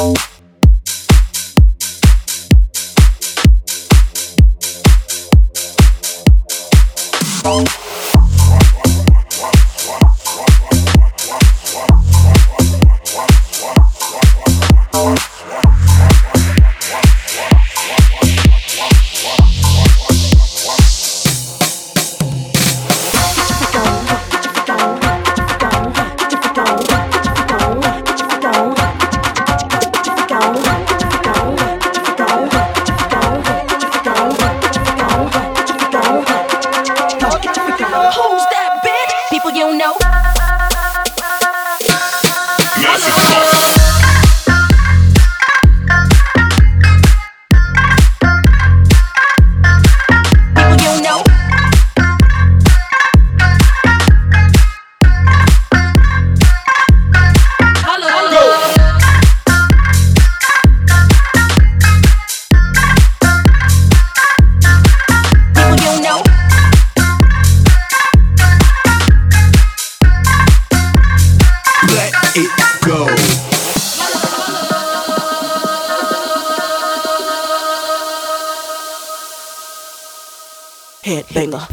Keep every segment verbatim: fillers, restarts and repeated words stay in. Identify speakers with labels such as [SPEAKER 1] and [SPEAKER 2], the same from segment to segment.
[SPEAKER 1] Headbanger.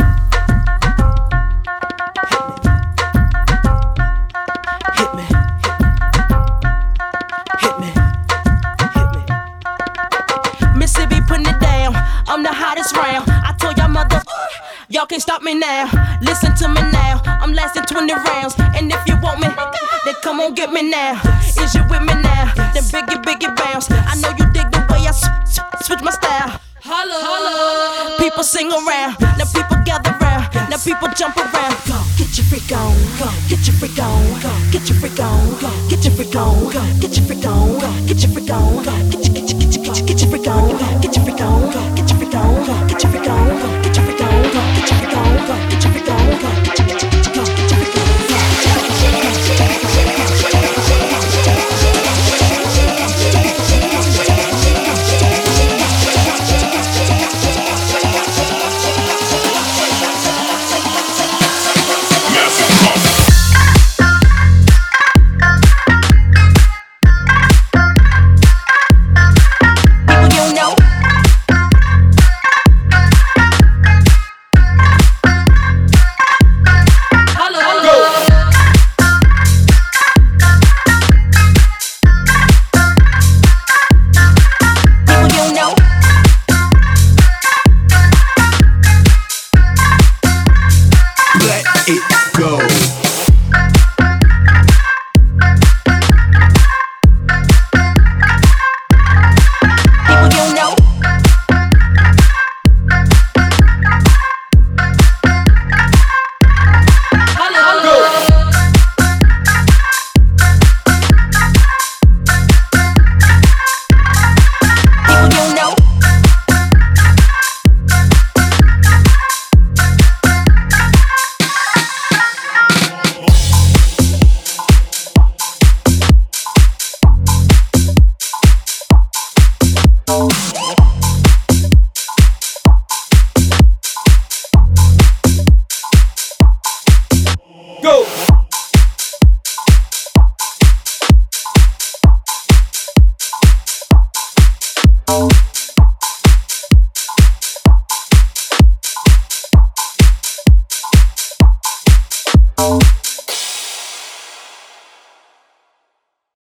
[SPEAKER 1] Hit me. Hit me. Hit me. Mississippi putting it down. I'm the hottest round. I told y'all mother, y'all can't stop me now. Listen to me now. I'm lasting twenty rounds. And if you want me, then come on get me now. Is you with me now? Then biggie, biggie bounce. I know you dig the way I sw sw switch my style. Holla, holla. People sing around, now people gather round, now people jump around. Go, get your freak on, go, get your freak on, go, get your freak on, go, get your freak on, go, get your freak on, go, get your freak on, go, get your get your get your get your get your freak on, go, get your freak on, go, get your freak on, go, get your freak on, go, get your freak on, go, get your freak on, go, get your freak on, go, get your get your get your get your get your freak on, go. Go!